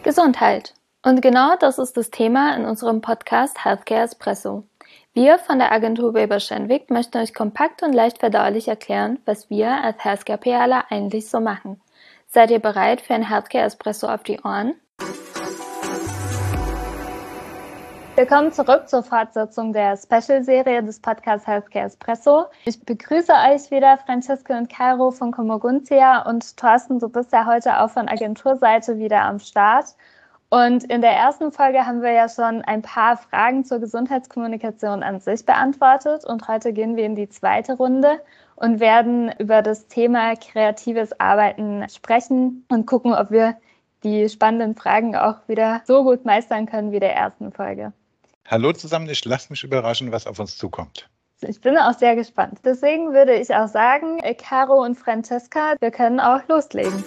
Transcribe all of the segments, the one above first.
Gesundheit. Und genau das ist das Thema in unserem Podcast Healthcare Espresso. Wir von der Agentur Weber-Schenwick möchten euch kompakt und leicht verdaulich erklären, was wir als Healthcare-PRler eigentlich so machen. Seid ihr bereit für ein Healthcare Espresso auf die Ohren? Willkommen zurück zur Fortsetzung der Special-Serie des Podcasts Healthcare Espresso. Ich begrüße euch wieder, Francesca und Caro von Comoguntia, und Thorsten, du bist ja heute auch von Agenturseite wieder am Start. Und in der ersten Folge haben wir ja schon ein paar Fragen zur Gesundheitskommunikation an sich beantwortet, und heute gehen wir in die zweite Runde und werden über das Thema kreatives Arbeiten sprechen und gucken, ob wir die spannenden Fragen auch wieder so gut meistern können wie der ersten Folge. Hallo zusammen, ich lasse mich überraschen, was auf uns zukommt. Ich bin auch sehr gespannt. Deswegen würde ich auch sagen, Caro und Francesca, wir können auch loslegen.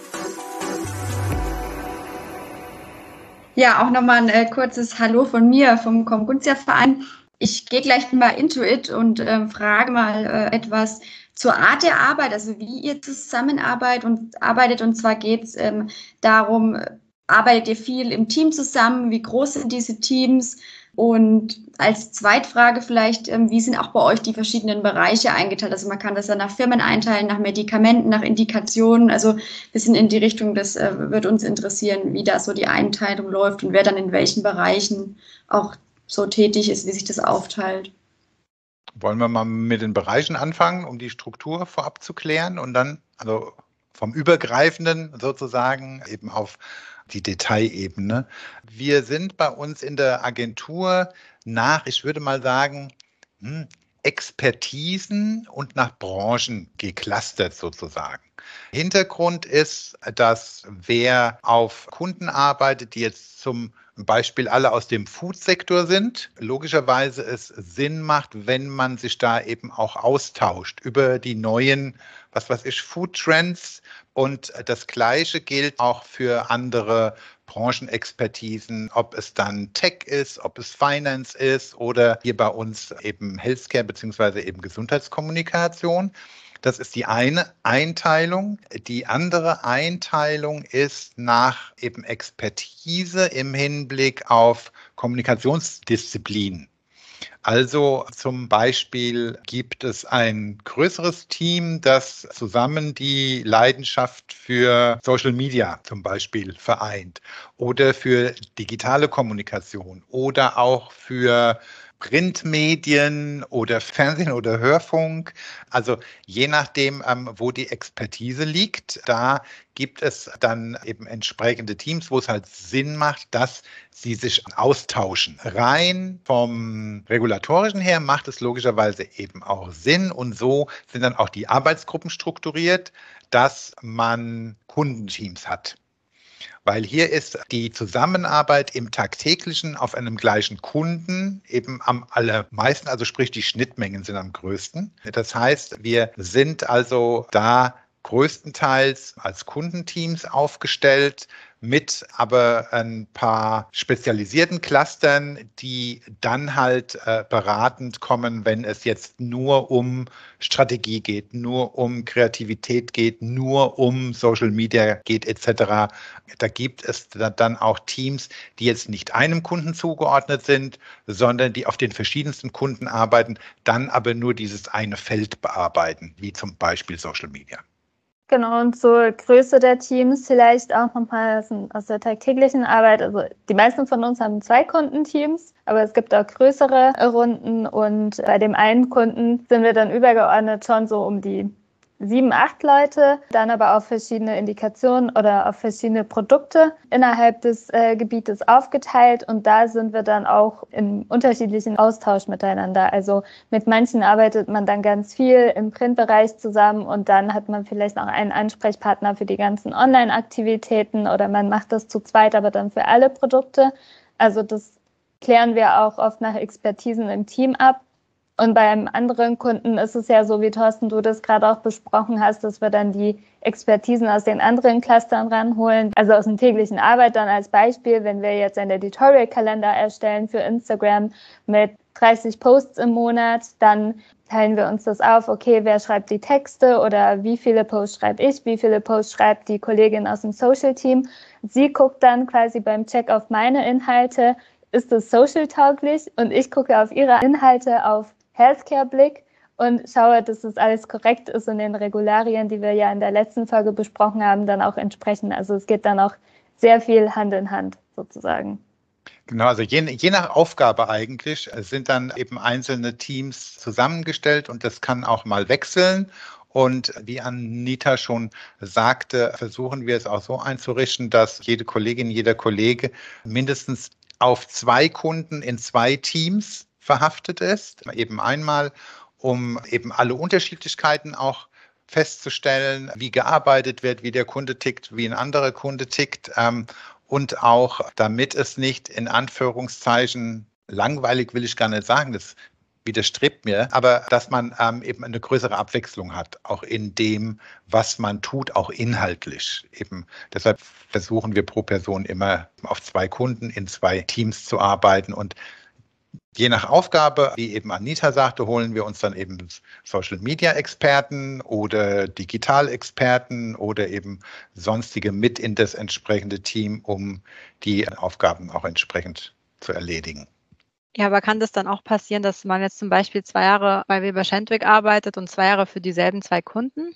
Ja, auch nochmal ein kurzes Hallo von mir vom Comoguntia-Verein. Ich gehe gleich mal into it und frage mal etwas zur Art der Arbeit, also wie ihr zusammenarbeitet. Und zwar geht es darum, arbeitet ihr viel im Team zusammen? Wie groß sind diese Teams? Und als Zweitfrage vielleicht, wie sind auch bei euch die verschiedenen Bereiche eingeteilt? Also man kann das ja nach Firmen einteilen, nach Medikamenten, nach Indikationen. Also ein bisschen in die Richtung, das wird uns interessieren, wie da so die Einteilung läuft und wer dann in welchen Bereichen auch so tätig ist, wie sich das aufteilt. Wollen wir mal mit den Bereichen anfangen, um die Struktur vorab zu klären und dann also vom Übergreifenden sozusagen eben auf die Detailebene. Wir sind bei uns in der Agentur nach, ich würde mal sagen, Expertisen und nach Branchen geclustert sozusagen. Hintergrund ist, dass wer auf Kunden arbeitet, die jetzt zum Beispiel alle aus dem Food-Sektor sind, logischerweise es Sinn macht, wenn man sich da eben auch austauscht über die neuen, Food-Trends. Und das Gleiche gilt auch für andere Branchenexpertisen, ob es dann Tech ist, ob es Finance ist oder hier bei uns eben Healthcare bzw. eben Gesundheitskommunikation. Das ist die eine Einteilung. Die andere Einteilung ist nach eben Expertise im Hinblick auf Kommunikationsdisziplinen. Also zum Beispiel gibt es ein größeres Team, das zusammen die Leidenschaft für Social Media zum Beispiel vereint oder für digitale Kommunikation oder auch für Printmedien oder Fernsehen oder Hörfunk. Also je nachdem, wo die Expertise liegt, da gibt es dann eben entsprechende Teams, wo es halt Sinn macht, dass sie sich austauschen. Rein vom Regulatorischen her macht es logischerweise eben auch Sinn, und so sind dann auch die Arbeitsgruppen strukturiert, dass man Kundenteams hat. Weil hier ist die Zusammenarbeit im Tagtäglichen auf einem gleichen Kunden eben am allermeisten, also sprich die Schnittmengen sind am größten. Das heißt, wir sind also da größtenteils als Kundenteams aufgestellt, mit aber ein paar spezialisierten Clustern, die dann halt beratend kommen, wenn es jetzt nur um Strategie geht, nur um Kreativität geht, nur um Social Media geht etc. Da gibt es dann auch Teams, die jetzt nicht einem Kunden zugeordnet sind, sondern die auf den verschiedensten Kunden arbeiten, dann aber nur dieses eine Feld bearbeiten, wie zum Beispiel Social Media. Genau, und zur Größe der Teams vielleicht auch nochmal aus der tagtäglichen Arbeit. Also die meisten von uns haben 2 Kundenteams, aber es gibt auch größere Runden, und bei dem einen Kunden sind wir dann übergeordnet schon so um die 7, 8 Leute, dann aber auf verschiedene Indikationen oder auf verschiedene Produkte innerhalb des Gebietes aufgeteilt, und da sind wir dann auch im unterschiedlichen Austausch miteinander. Also mit manchen arbeitet man dann ganz viel im Printbereich zusammen, und dann hat man vielleicht noch einen Ansprechpartner für die ganzen Online-Aktivitäten, oder man macht das zu zweit, aber dann für alle Produkte. Also das klären wir auch oft nach Expertisen im Team ab. Und beim anderen Kunden ist es ja so, wie Thorsten, du das gerade auch besprochen hast, dass wir dann die Expertisen aus den anderen Clustern ranholen. Also aus der täglichen Arbeit dann als Beispiel, wenn wir jetzt einen Editorial-Kalender erstellen für Instagram mit 30 Posts im Monat, dann teilen wir uns das auf, okay, wer schreibt die Texte oder wie viele Posts schreibe ich, wie viele Posts schreibt die Kollegin aus dem Social-Team. Sie guckt dann quasi beim Check auf meine Inhalte, ist es social-tauglich, und ich gucke auf ihre Inhalte auf Healthcare-Blick und schaue, dass das alles korrekt ist und den Regularien, die wir ja in der letzten Folge besprochen haben, dann auch entsprechen. Also es geht dann auch sehr viel Hand in Hand sozusagen. Genau, also je nach Aufgabe eigentlich sind dann eben einzelne Teams zusammengestellt und das kann auch mal wechseln. Und wie Anita schon sagte, versuchen wir es auch so einzurichten, dass jede Kollegin, jeder Kollege mindestens auf 2 Kunden in 2 Teams verhaftet ist. Eben einmal, um eben alle Unterschiedlichkeiten auch festzustellen, wie gearbeitet wird, wie der Kunde tickt, wie ein anderer Kunde tickt. Und auch, damit es nicht in Anführungszeichen langweilig, will ich gar nicht sagen, das widerstrebt mir, aber dass man eben eine größere Abwechslung hat, auch in dem, was man tut, auch inhaltlich. Eben deshalb versuchen wir pro Person immer auf 2 Kunden in 2 Teams zu arbeiten und je nach Aufgabe, wie eben Anita sagte, holen wir uns dann eben Social-Media-Experten oder Digital-Experten oder eben sonstige mit in das entsprechende Team, um die Aufgaben auch entsprechend zu erledigen. Ja, aber kann das dann auch passieren, dass man jetzt zum Beispiel 2 Jahre bei Weber Schendwick arbeitet und 2 Jahre für dieselben 2 Kunden?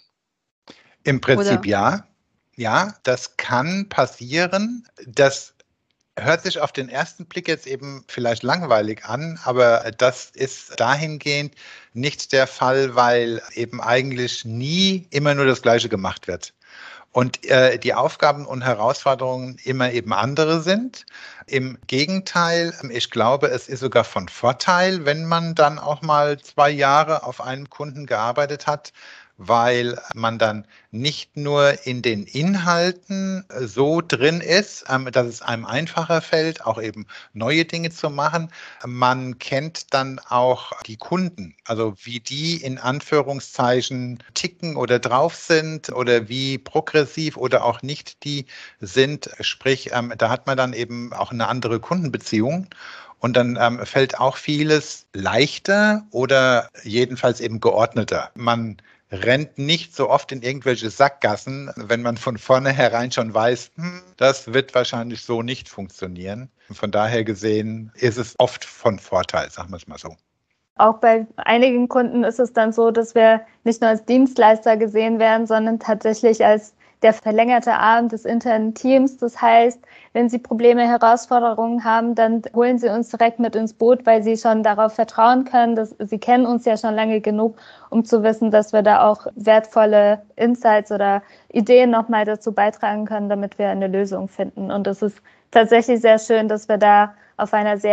Im Prinzip Oder? ja. Ja, das kann passieren. Das hört sich auf den ersten Blick jetzt eben vielleicht langweilig an, aber das ist dahingehend nicht der Fall, weil eben eigentlich nie immer nur das Gleiche gemacht wird. Und die Aufgaben und Herausforderungen immer eben andere sind. Im Gegenteil, ich glaube, es ist sogar von Vorteil, wenn man dann auch mal 2 Jahre auf einem Kunden gearbeitet hat, weil man dann nicht nur in den Inhalten so drin ist, dass es einem einfacher fällt, auch eben neue Dinge zu machen. Man kennt dann auch die Kunden, also wie die in Anführungszeichen ticken oder drauf sind oder wie progressiv oder auch nicht die sind. Sprich, da hat man dann eben auch eine andere Kundenbeziehung. Und dann fällt auch vieles leichter oder jedenfalls eben geordneter. Man rennt nicht so oft in irgendwelche Sackgassen, wenn man von vornherein schon weiß, das wird wahrscheinlich so nicht funktionieren. Von daher gesehen ist es oft von Vorteil, sagen wir es mal so. Auch bei einigen Kunden ist es dann so, dass wir nicht nur als Dienstleister gesehen werden, sondern tatsächlich als der verlängerte Arm des internen Teams. Das heißt, wenn Sie Probleme, Herausforderungen haben, dann holen Sie uns direkt mit ins Boot, weil Sie schon darauf vertrauen können. Sie kennen uns ja schon lange genug, um zu wissen, dass wir da auch wertvolle Insights oder Ideen nochmal dazu beitragen können, damit wir eine Lösung finden. Und es ist tatsächlich sehr schön, dass wir da auf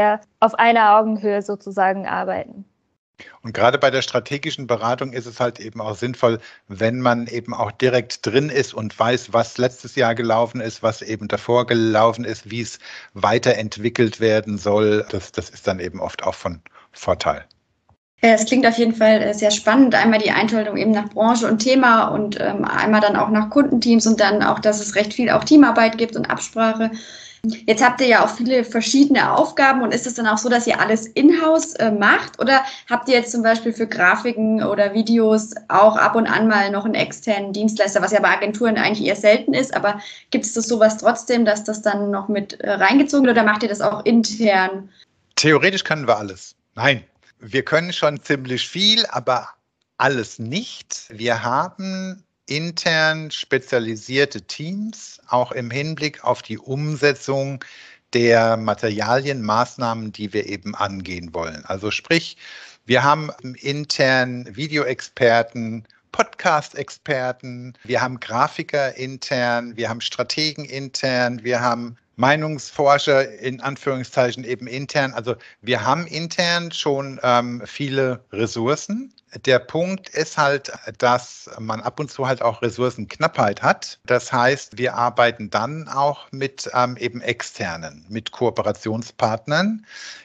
einer Augenhöhe sozusagen arbeiten. Und gerade bei der strategischen Beratung ist es halt eben auch sinnvoll, wenn man eben auch direkt drin ist und weiß, was letztes Jahr gelaufen ist, was eben davor gelaufen ist, wie es weiterentwickelt werden soll. Das ist dann eben oft auch von Vorteil. Ja, es klingt auf jeden Fall sehr spannend. Einmal die Einteilung eben nach Branche und Thema und einmal dann auch nach Kundenteams und dann auch, dass es recht viel auch Teamarbeit gibt und Absprache. Jetzt habt ihr ja auch viele verschiedene Aufgaben und ist es dann auch so, dass ihr alles in-house macht oder habt ihr jetzt zum Beispiel für Grafiken oder Videos auch ab und an mal noch einen externen Dienstleister, was ja bei Agenturen eigentlich eher selten ist, aber gibt es das sowas trotzdem, dass das dann noch mit reingezogen wird oder macht ihr das auch intern? Theoretisch können wir alles. Nein, wir können schon ziemlich viel, aber alles nicht. Wir haben intern spezialisierte Teams, auch im Hinblick auf die Umsetzung der Materialien, Maßnahmen, die wir eben angehen wollen. Also sprich, wir haben intern Videoexperten, Podcast-Experten, wir haben Grafiker intern, wir haben Strategen intern, wir haben Meinungsforscher in Anführungszeichen eben intern. Also wir haben intern schon viele Ressourcen. Der Punkt ist halt, dass man ab und zu halt auch Ressourcenknappheit hat. Das heißt, wir arbeiten dann auch mit eben externen, mit Kooperationspartnern,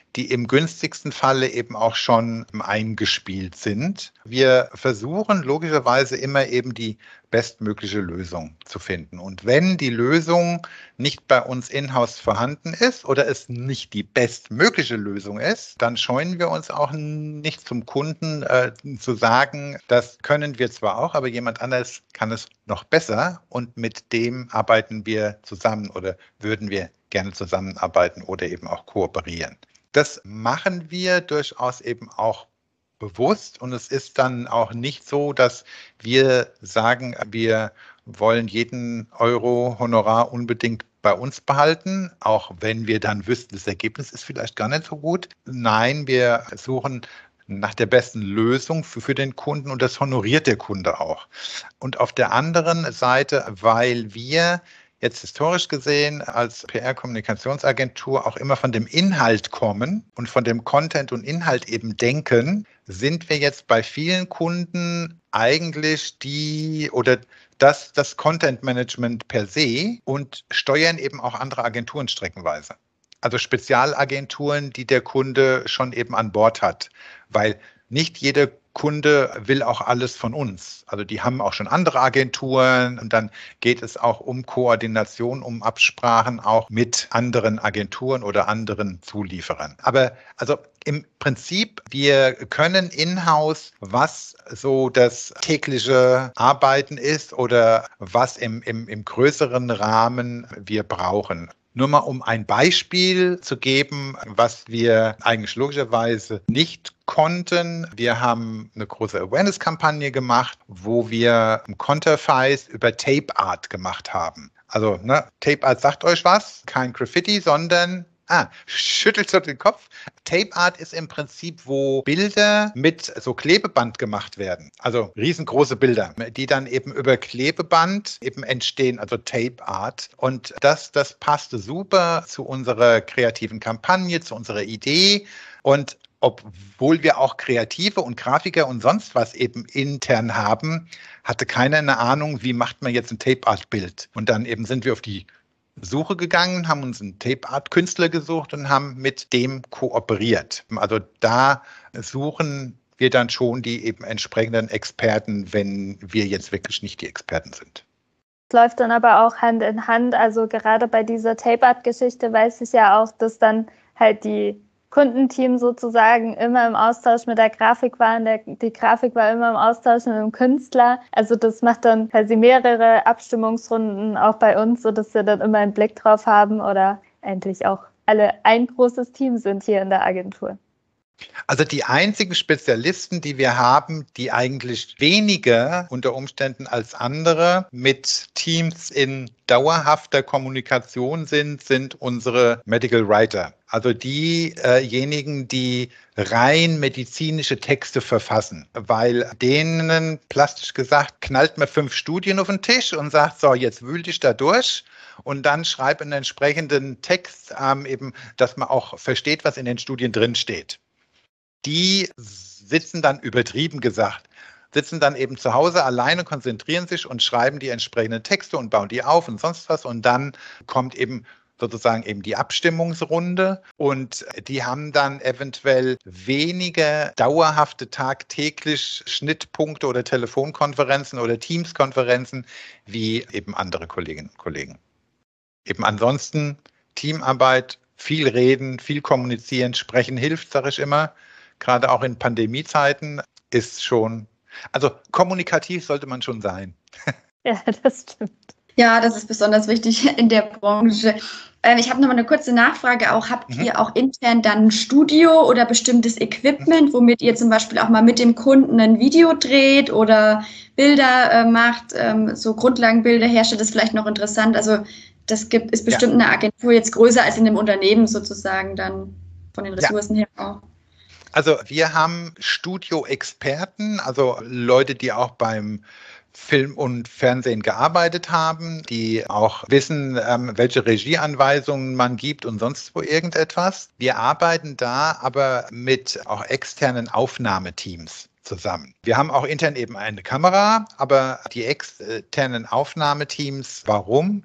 die im günstigsten Falle eben auch schon eingespielt sind. Wir versuchen logischerweise immer eben die bestmögliche Lösung zu finden. Und wenn die Lösung nicht bei uns in-house vorhanden ist oder es nicht die bestmögliche Lösung ist, dann scheuen wir uns auch nicht zum Kunden zu sagen, das können wir zwar auch, aber jemand anderes kann es noch besser und mit dem arbeiten wir zusammen oder würden wir gerne zusammenarbeiten oder eben auch kooperieren. Das machen wir durchaus eben auch bewusst und es ist dann auch nicht so, dass wir sagen, wir wollen jeden Euro Honorar unbedingt bei uns behalten, auch wenn wir dann wüssten, das Ergebnis ist vielleicht gar nicht so gut. Nein, wir suchen nach der besten Lösung für den Kunden und das honoriert der Kunde auch. Und auf der anderen Seite, weil wir jetzt historisch gesehen als PR-Kommunikationsagentur auch immer von dem Inhalt kommen und von dem Content und Inhalt eben denken, sind wir jetzt bei vielen Kunden eigentlich das Content-Management per se und steuern eben auch andere Agenturen streckenweise. Also Spezialagenturen, die der Kunde schon eben an Bord hat, weil nicht jeder Kunde will auch alles von uns. Also die haben auch schon andere Agenturen und dann geht es auch um Koordination, um Absprachen auch mit anderen Agenturen oder anderen Zulieferern. Aber also im Prinzip, wir können in-house, was so das tägliche Arbeiten ist oder was im größeren Rahmen wir brauchen. Nur mal um ein Beispiel zu geben, was wir eigentlich logischerweise nicht konnten. Wir haben eine große Awareness-Kampagne gemacht, wo wir Konterfeis über Tape Art gemacht haben. Also Tape Art sagt euch was, kein Graffiti, sondern schüttelt so den Kopf. Tape Art ist im Prinzip, wo Bilder mit so Klebeband gemacht werden. Also riesengroße Bilder, die dann eben über Klebeband eben entstehen, also Tape Art. Und das passte super zu unserer kreativen Kampagne, zu unserer Idee. Und obwohl wir auch Kreative und Grafiker und sonst was eben intern haben, hatte keiner eine Ahnung, wie macht man jetzt ein Tape Art Bild. Und dann eben sind wir auf die Suche gegangen, haben uns einen Tape-Art-Künstler gesucht und haben mit dem kooperiert. Also da suchen wir dann schon die eben entsprechenden Experten, wenn wir jetzt wirklich nicht die Experten sind. Es läuft dann aber auch Hand in Hand. Also gerade bei dieser Tape-Art-Geschichte weiß ich ja auch, dass dann halt die Kundenteam sozusagen immer im Austausch mit der Grafik war. Die Grafik war immer im Austausch mit dem Künstler. Also das macht dann quasi mehrere Abstimmungsrunden auch bei uns, sodass wir dann immer einen Blick drauf haben oder eigentlich auch alle ein großes Team sind hier in der Agentur. Also die einzigen Spezialisten, die wir haben, die eigentlich weniger unter Umständen als andere mit Teams in dauerhafter Kommunikation sind unsere Medical Writer. Also diejenigen, die rein medizinische Texte verfassen, weil denen, plastisch gesagt, knallt man 5 Studien auf den Tisch und sagt, so, jetzt wühl dich da durch. Und dann schreib einen entsprechenden Text, eben, dass man auch versteht, was in den Studien drinsteht. Die sitzen dann, übertrieben gesagt, sitzen dann eben zu Hause alleine, konzentrieren sich und schreiben die entsprechenden Texte und bauen die auf und sonst was. Und dann kommt eben sozusagen eben die Abstimmungsrunde und die haben dann eventuell weniger dauerhafte tagtäglich Schnittpunkte oder Telefonkonferenzen oder Teamskonferenzen wie eben andere Kolleginnen und Kollegen. Eben ansonsten Teamarbeit, viel reden, viel kommunizieren, sprechen hilft, sage ich immer. Gerade auch in Pandemiezeiten ist schon, also kommunikativ sollte man schon sein. Ja, das stimmt. Ja, das ist besonders wichtig in der Branche. Ich habe noch mal eine kurze Nachfrage auch. Habt ihr auch intern dann ein Studio oder bestimmtes Equipment, womit ihr zum Beispiel auch mal mit dem Kunden ein Video dreht oder Bilder macht, so Grundlagenbilder herstellt? Das ist vielleicht noch interessant. Also das ist bestimmt eine Agentur jetzt größer als in einem Unternehmen sozusagen dann von den Ressourcen her auch. Also wir haben Studio-Experten, also Leute, die auch beim Film und Fernsehen gearbeitet haben, die auch wissen, welche Regieanweisungen man gibt und sonst wo irgendetwas. Wir arbeiten da aber mit auch externen Aufnahmeteams zusammen. Wir haben auch intern eben eine Kamera, aber die externen Aufnahmeteams, warum?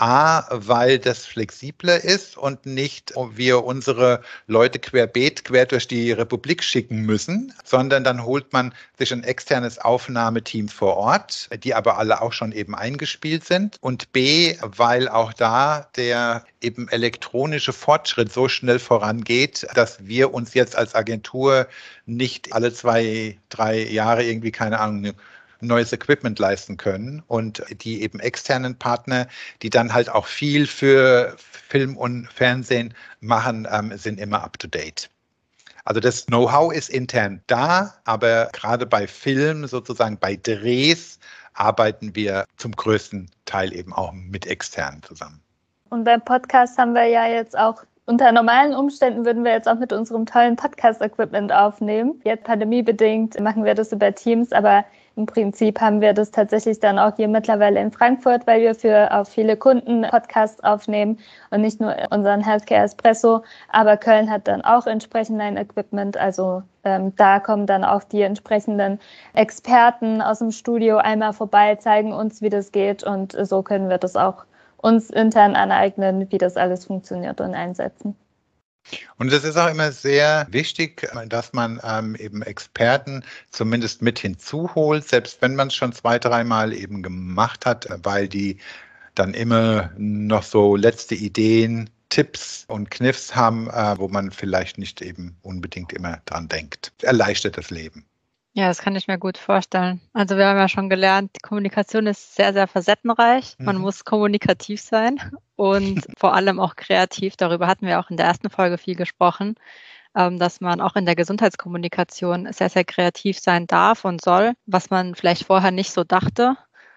A, weil das flexibler ist und nicht wir unsere Leute quer durch die Republik schicken müssen, sondern dann holt man sich ein externes Aufnahmeteam vor Ort, die aber alle auch schon eben eingespielt sind. Und B, weil auch da der eben elektronische Fortschritt so schnell vorangeht, dass wir uns jetzt als Agentur nicht alle 2, 3 Jahre irgendwie, keine Ahnung, neues Equipment leisten können und die eben externen Partner, die dann halt auch viel für Film und Fernsehen machen, sind immer up to date. Also das Know-how ist intern da, aber gerade bei Film, sozusagen bei Drehs, arbeiten wir zum größten Teil eben auch mit externen zusammen. Und beim Podcast haben wir ja jetzt auch, unter normalen Umständen würden wir jetzt auch mit unserem tollen Podcast-Equipment aufnehmen. Jetzt pandemiebedingt machen wir das über Teams, aber im Prinzip haben wir das tatsächlich dann auch hier mittlerweile in Frankfurt, weil wir für auch viele Kunden Podcasts aufnehmen und nicht nur unseren Healthcare Espresso. Aber Köln hat dann auch entsprechend ein Equipment. Also da kommen dann auch die entsprechenden Experten aus dem Studio einmal vorbei, zeigen uns, wie das geht. Und so können wir das auch uns intern aneignen, wie das alles funktioniert und einsetzen. Und es ist auch immer sehr wichtig, dass man eben Experten zumindest mit hinzuholt, selbst wenn man es schon 2, 3 Mal eben gemacht hat, weil die dann immer noch so letzte Ideen, Tipps und Kniffs haben, wo man vielleicht nicht eben unbedingt immer dran denkt. Erleichtert das Leben. Ja, das kann ich mir gut vorstellen. Also wir haben ja schon gelernt, die Kommunikation ist sehr, sehr facettenreich. Man muss kommunikativ sein und vor allem auch kreativ. Darüber hatten wir auch in der ersten Folge viel gesprochen, dass man auch in der Gesundheitskommunikation sehr, sehr kreativ sein darf und soll, was man vielleicht vorher nicht so dachte.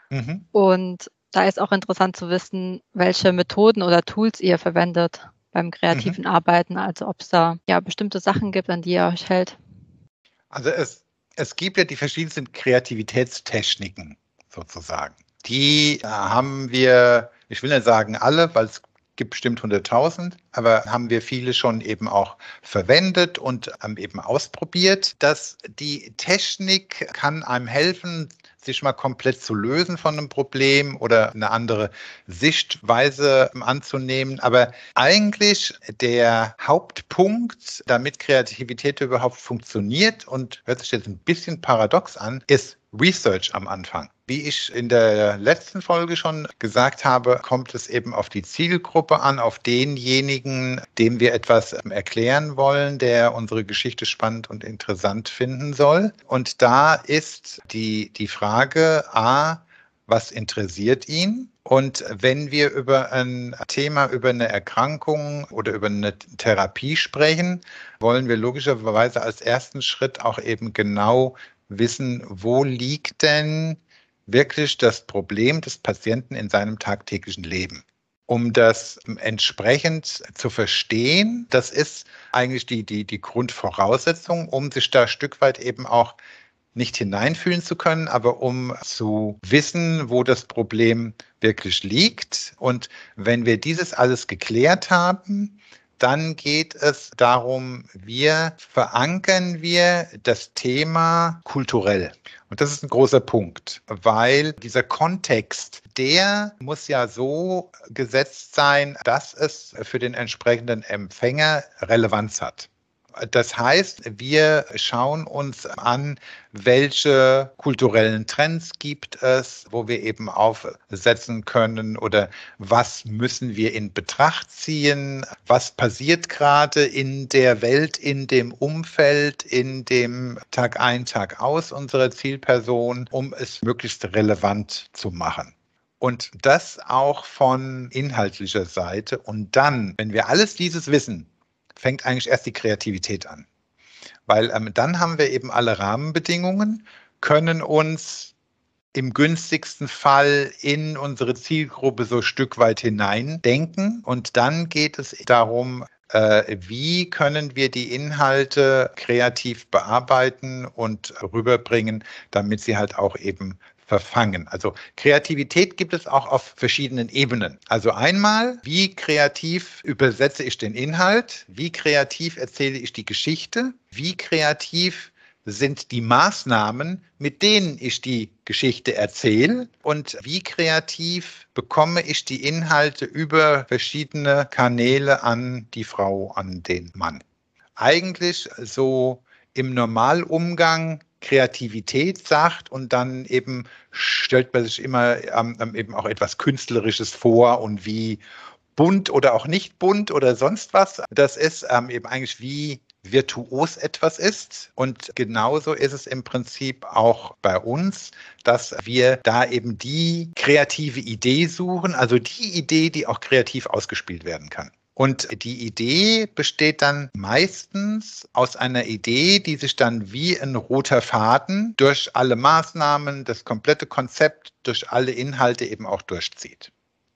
Und da ist auch interessant zu wissen, welche Methoden oder Tools ihr verwendet beim kreativen Arbeiten. Also ob es da ja bestimmte Sachen gibt, an die ihr euch hält. Also es gibt ja die verschiedensten Kreativitätstechniken sozusagen. Die haben wir, ich will nicht sagen alle, weil es gibt bestimmt 100.000, aber haben wir viele schon eben auch verwendet und eben ausprobiert. Die Technik kann einem helfen, sich mal komplett zu lösen von einem Problem oder eine andere Sichtweise anzunehmen. Aber eigentlich der Hauptpunkt, damit Kreativität überhaupt funktioniert und hört sich jetzt ein bisschen paradox an, ist Research am Anfang. Wie ich in der letzten Folge schon gesagt habe, kommt es eben auf die Zielgruppe an, auf denjenigen, dem wir etwas erklären wollen, der unsere Geschichte spannend und interessant finden soll. Und da ist die Frage, A, was interessiert ihn? Und wenn wir über ein Thema, über eine Erkrankung oder über eine Therapie sprechen, wollen wir logischerweise als ersten Schritt auch eben genau wissen, wo liegt denn wirklich das Problem des Patienten in seinem tagtäglichen Leben. Um das entsprechend zu verstehen, das ist eigentlich die Grundvoraussetzung, um sich da ein Stück weit eben auch nicht hineinfühlen zu können, aber um zu wissen, wo das Problem wirklich liegt. Und wenn wir dieses alles geklärt haben, dann geht es darum, verankern wir das Thema kulturell. Und das ist ein großer Punkt, weil dieser Kontext, der muss ja so gesetzt sein, dass es für den entsprechenden Empfänger Relevanz hat. Das heißt, wir schauen uns an, welche kulturellen Trends gibt es, wo wir eben aufsetzen können oder was müssen wir in Betracht ziehen, was passiert gerade in der Welt, in dem Umfeld, in dem Tag ein, Tag aus unserer Zielperson, um es möglichst relevant zu machen. Und das auch von inhaltlicher Seite. Und dann, wenn wir alles dieses wissen, fängt eigentlich erst die Kreativität an. Weil dann haben wir eben alle Rahmenbedingungen, können uns im günstigsten Fall in unsere Zielgruppe so ein Stück weit hineindenken. Und dann geht es darum, wie können wir die Inhalte kreativ bearbeiten und rüberbringen, damit sie halt auch eben verfangen. Also Kreativität gibt es auch auf verschiedenen Ebenen. Also einmal, wie kreativ übersetze ich den Inhalt? Wie kreativ erzähle ich die Geschichte? Wie kreativ sind die Maßnahmen, mit denen ich die Geschichte erzähle und wie kreativ bekomme ich die Inhalte über verschiedene Kanäle an die Frau, an den Mann. Eigentlich so im Normalumgang Kreativität sagt und dann eben stellt man sich immer eben auch etwas Künstlerisches vor und wie bunt oder auch nicht bunt oder sonst was. Das ist eben eigentlich wie virtuos etwas ist. Und genauso ist es im Prinzip auch bei uns, dass wir da eben die kreative Idee suchen, also die Idee, die auch kreativ ausgespielt werden kann. Und die Idee besteht dann meistens aus einer Idee, die sich dann wie ein roter Faden durch alle Maßnahmen, das komplette Konzept, durch alle Inhalte eben auch durchzieht.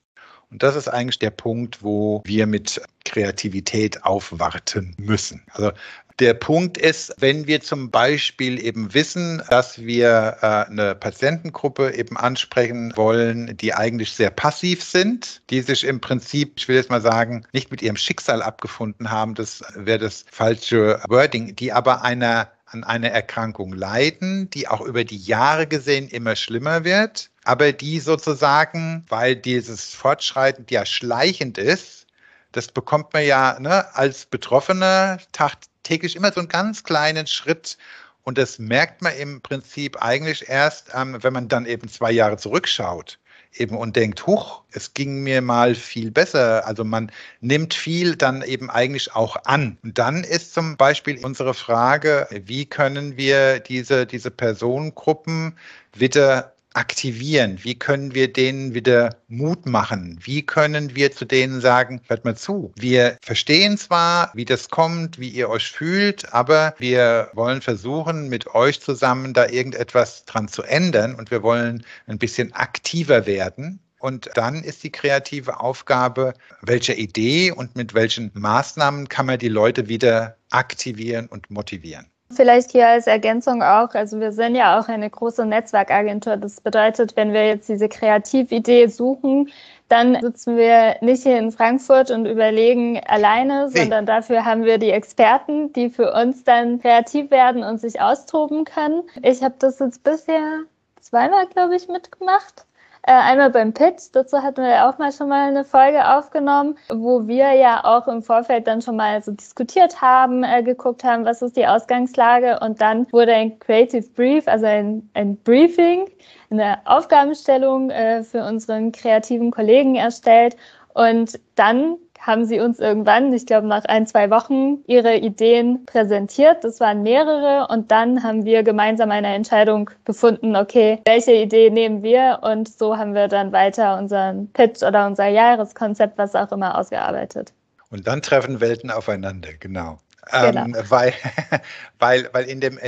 Und das ist eigentlich der Punkt, wo wir mit Kreativität aufwarten müssen. Also der Punkt ist, wenn wir zum Beispiel eben wissen, dass wir eine Patientengruppe eben ansprechen wollen, die eigentlich sehr passiv sind, die sich im Prinzip, ich will jetzt mal sagen, nicht mit ihrem Schicksal abgefunden haben, das wäre das falsche Wording, die aber an einer Erkrankung leiden, die auch über die Jahre gesehen immer schlimmer wird, aber die sozusagen, weil dieses Fortschreiten ja schleichend ist, das bekommt man ja als Betroffener tagtäglich immer so einen ganz kleinen Schritt und das merkt man im Prinzip eigentlich erst, wenn man dann eben 2 Jahre zurückschaut. Eben und denkt, huch, es ging mir mal viel besser. Also man nimmt viel dann eben eigentlich auch an. Und dann ist zum Beispiel unsere Frage, wie können wir diese Personengruppen wieder aktivieren? Wie können wir denen wieder Mut machen? Wie können wir zu denen sagen, hört mal zu, wir verstehen zwar, wie das kommt, wie ihr euch fühlt, aber wir wollen versuchen, mit euch zusammen da irgendetwas dran zu ändern und wir wollen ein bisschen aktiver werden. Und dann ist die kreative Aufgabe, welche Idee und mit welchen Maßnahmen kann man die Leute wieder aktivieren und motivieren. Vielleicht hier als Ergänzung auch, also wir sind ja auch eine große Netzwerkagentur. Das bedeutet, wenn wir jetzt diese Kreatividee suchen, dann sitzen wir nicht hier in Frankfurt und überlegen alleine, sondern dafür haben wir die Experten, die für uns dann kreativ werden und sich austoben können. Ich habe das jetzt bisher 2-mal, glaube ich, mitgemacht. Einmal beim Pitch, dazu hatten wir ja auch schon mal eine Folge aufgenommen, wo wir ja auch im Vorfeld dann schon mal so diskutiert haben, geguckt haben, was ist die Ausgangslage und dann wurde ein Creative Brief, also ein Briefing, eine Aufgabenstellung für unseren kreativen Kollegen erstellt und dann haben sie uns irgendwann, ich glaube nach 1-2 Wochen, ihre Ideen präsentiert. Das waren mehrere und dann haben wir gemeinsam eine Entscheidung gefunden, okay, welche Idee nehmen wir? Und so haben wir dann weiter unseren Pitch oder unser Jahreskonzept, was auch immer, ausgearbeitet. Und dann treffen Welten aufeinander, genau. Genau. Weil in dem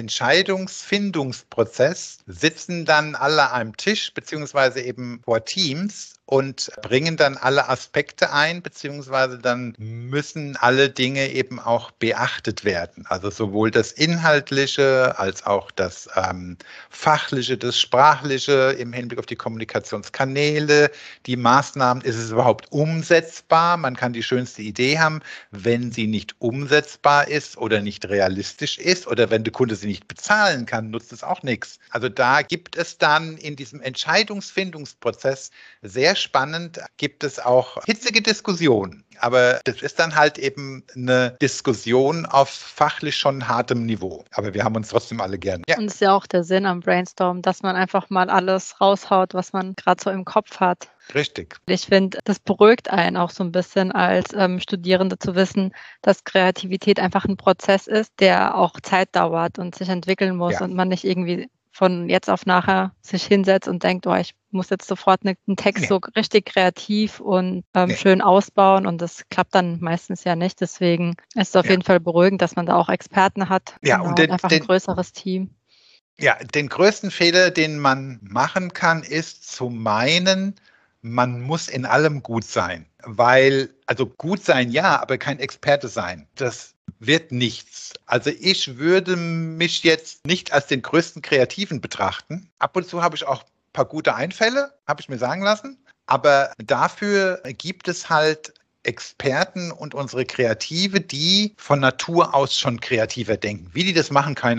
Entscheidungsfindungsprozess sitzen dann alle an einem Tisch, beziehungsweise eben vor Teams und bringen dann alle Aspekte ein, beziehungsweise dann müssen alle Dinge eben auch beachtet werden. Also sowohl das Inhaltliche als auch das Fachliche, das Sprachliche im Hinblick auf die Kommunikationskanäle, die Maßnahmen, ist es überhaupt umsetzbar? Man kann die schönste Idee haben, wenn sie nicht umsetzbar ist oder nicht realistisch ist oder wenn der Kunde sie nicht bezahlen kann, nutzt es auch nichts. Also da gibt es dann in diesem Entscheidungsfindungsprozess sehr spannend, gibt es auch hitzige Diskussionen. Aber das ist dann halt eben eine Diskussion auf fachlich schon hartem Niveau. Aber wir haben uns trotzdem alle gern. Ja. Und es ist ja auch der Sinn am Brainstorm, dass man einfach mal alles raushaut, was man gerade so im Kopf hat. Richtig. Ich finde, das beruhigt einen auch so ein bisschen als Studierende zu wissen, dass Kreativität einfach ein Prozess ist, der auch Zeit dauert und sich entwickeln muss und man nicht irgendwie von jetzt auf nachher sich hinsetzt und denkt, oh, ich muss jetzt sofort einen Text so richtig kreativ und schön ausbauen und das klappt dann meistens ja nicht. Deswegen ist es auf jeden Fall beruhigend, dass man da auch Experten hat und einfach ein größeres Team. Ja, den größten Fehler, den man machen kann, ist zu meinen, man muss in allem gut sein. Weil, also gut sein ja, aber kein Experte sein. Das wird nichts. Also ich würde mich jetzt nicht als den größten Kreativen betrachten. Ab und zu habe ich auch ein paar gute Einfälle, habe ich mir sagen lassen. Aber dafür gibt es halt Experten und unsere Kreative, die von Natur aus schon kreativer denken. Wie die das machen, keine Ahnung.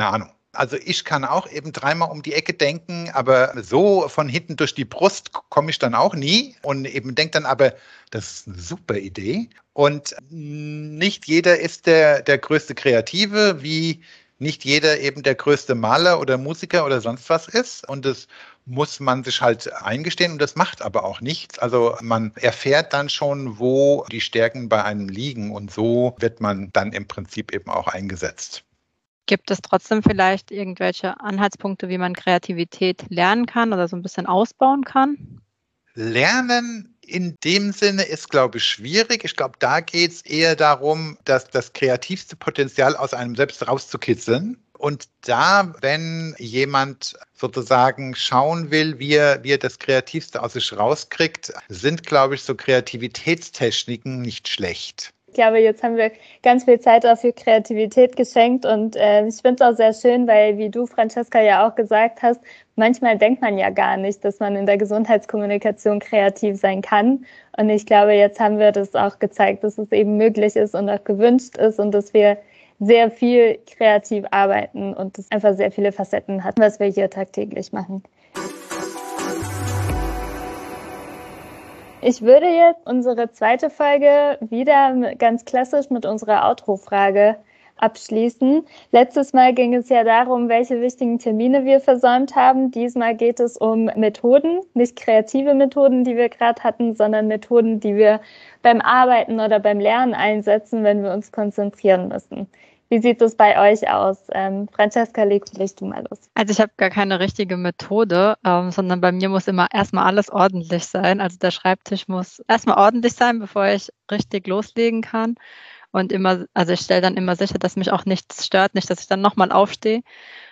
Also ich kann auch eben dreimal um die Ecke denken, aber so von hinten durch die Brust komme ich dann auch nie und eben denke dann aber, das ist eine super Idee. Und nicht jeder ist der größte Kreative, wie nicht jeder eben der größte Maler oder Musiker oder sonst was ist. Und das muss man sich halt eingestehen und das macht aber auch nichts. Also man erfährt dann schon, wo die Stärken bei einem liegen und so wird man dann im Prinzip eben auch eingesetzt. Gibt es trotzdem vielleicht irgendwelche Anhaltspunkte, wie man Kreativität lernen kann oder so ein bisschen ausbauen kann? Lernen in dem Sinne ist, glaube ich, schwierig. Ich glaube, da geht es eher darum, dass das kreativste Potenzial aus einem selbst rauszukitzeln. Und da, wenn jemand sozusagen schauen will, wie er das Kreativste aus sich rauskriegt, sind, glaube ich, so Kreativitätstechniken nicht schlecht. Ich glaube, jetzt haben wir ganz viel Zeit auch für Kreativität geschenkt und ich finde es auch sehr schön, weil, wie du, Francesca, ja auch gesagt hast, manchmal denkt man ja gar nicht, dass man in der Gesundheitskommunikation kreativ sein kann. Und ich glaube, jetzt haben wir das auch gezeigt, dass es eben möglich ist und auch gewünscht ist und dass wir sehr viel kreativ arbeiten und das einfach sehr viele Facetten hat, was wir hier tagtäglich machen. Ich würde jetzt unsere zweite Folge wieder ganz klassisch mit unserer Outro-Frage abschließen. Letztes Mal ging es ja darum, welche wichtigen Termine wir versäumt haben. Diesmal geht es um Methoden, nicht kreative Methoden, die wir gerade hatten, sondern Methoden, die wir beim Arbeiten oder beim Lernen einsetzen, wenn wir uns konzentrieren müssen. Wie sieht es bei euch aus? Francesca, leg vielleicht du mal los. Also ich habe gar keine richtige Methode, sondern bei mir muss immer erstmal alles ordentlich sein. Also der Schreibtisch muss erstmal ordentlich sein, bevor ich richtig loslegen kann. Und also ich stelle dann immer sicher, dass mich auch nichts stört, nicht, dass ich dann nochmal aufstehe.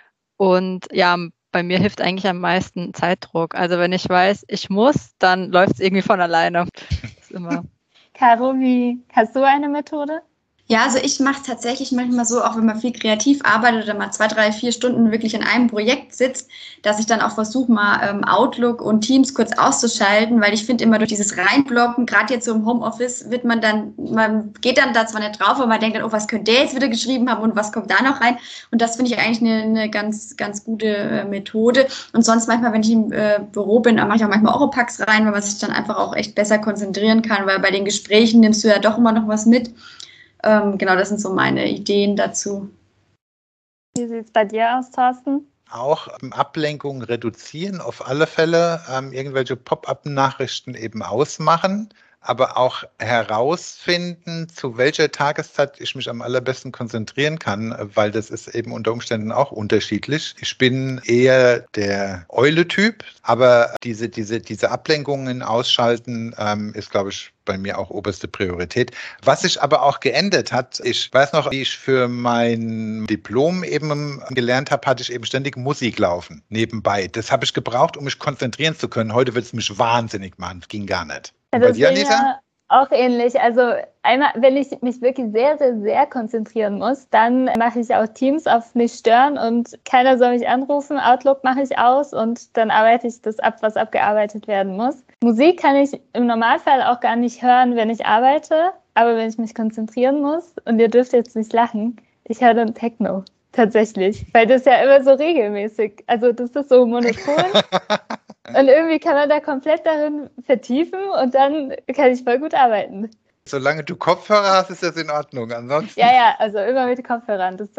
Und ja, bei mir hilft eigentlich am meisten Zeitdruck. Also wenn ich weiß, ich muss, dann läuft es irgendwie von alleine. Das ist immer. Caro, hast du eine Methode? Ja, also ich mache es tatsächlich manchmal so, auch wenn man viel kreativ arbeitet oder mal 2, 3, 4 Stunden wirklich in einem Projekt sitzt, dass ich dann auch versuche, mal Outlook und Teams kurz auszuschalten, weil ich finde immer durch dieses Reinblocken, gerade jetzt so im Homeoffice, man geht dann da zwar nicht drauf, aber man denkt dann, oh, was könnte der jetzt wieder geschrieben haben und was kommt da noch rein? Und das finde ich eigentlich eine ganz, ganz gute Methode. Und sonst manchmal, wenn ich im Büro bin, mache ich auch manchmal Oropax rein, weil man sich dann einfach auch echt besser konzentrieren kann, weil bei den Gesprächen nimmst du ja doch immer noch was mit. Genau, das sind so meine Ideen dazu. Wie sieht es bei dir aus, Thorsten? Auch Ablenkung reduzieren, auf alle Fälle irgendwelche Pop-up-Nachrichten eben ausmachen, aber auch herausfinden, zu welcher Tageszeit ich mich am allerbesten konzentrieren kann, weil das ist eben unter Umständen auch unterschiedlich. Ich bin eher der Eule-Typ, aber diese Ablenkungen ausschalten ist, glaube ich, bei mir auch oberste Priorität. Was sich aber auch geändert hat, ich weiß noch, wie ich für mein Diplom eben gelernt habe, hatte ich eben ständig Musik laufen nebenbei. Das habe ich gebraucht, um mich konzentrieren zu können. Heute wird es mich wahnsinnig machen. Ging gar nicht. Und bei dir, Anita? Auch ähnlich. Also einmal, wenn ich mich wirklich sehr, sehr, sehr konzentrieren muss, dann mache ich auch Teams auf nicht stören und keiner soll mich anrufen. Outlook mache ich aus und dann arbeite ich das ab, was abgearbeitet werden muss. Musik kann ich im Normalfall auch gar nicht hören, wenn ich arbeite, aber wenn ich mich konzentrieren muss, und ihr dürft jetzt nicht lachen, ich höre dann Techno. Tatsächlich, weil das ja immer so regelmäßig, also das ist so monoton und irgendwie kann man da komplett darin vertiefen und dann kann ich voll gut arbeiten. Solange du Kopfhörer hast, ist das in Ordnung, ansonsten... Ja, also immer mit Kopfhörern, das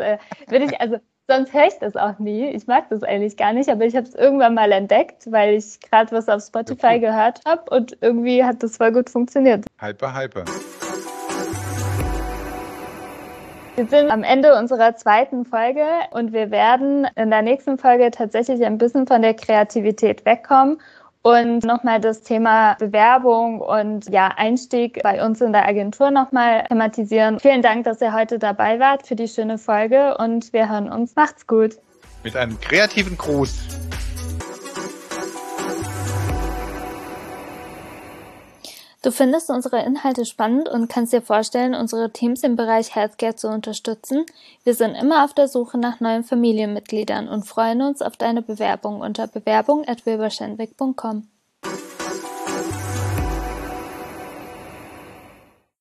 sonst höre ich das auch nie, ich mag das eigentlich gar nicht, aber ich habe es irgendwann mal entdeckt, weil ich gerade was auf Spotify gehört habe und irgendwie hat das voll gut funktioniert. Hyper. Wir sind am Ende unserer zweiten Folge und wir werden in der nächsten Folge tatsächlich ein bisschen von der Kreativität wegkommen und nochmal das Thema Bewerbung und Einstieg bei uns in der Agentur nochmal thematisieren. Vielen Dank, dass ihr heute dabei wart für die schöne Folge und wir hören uns. Macht's gut. Mit einem kreativen Gruß. Du findest unsere Inhalte spannend und kannst dir vorstellen, unsere Teams im Bereich Healthcare zu unterstützen? Wir sind immer auf der Suche nach neuen Familienmitgliedern und freuen uns auf deine Bewerbung unter bewerbung@wilberschenwick.com.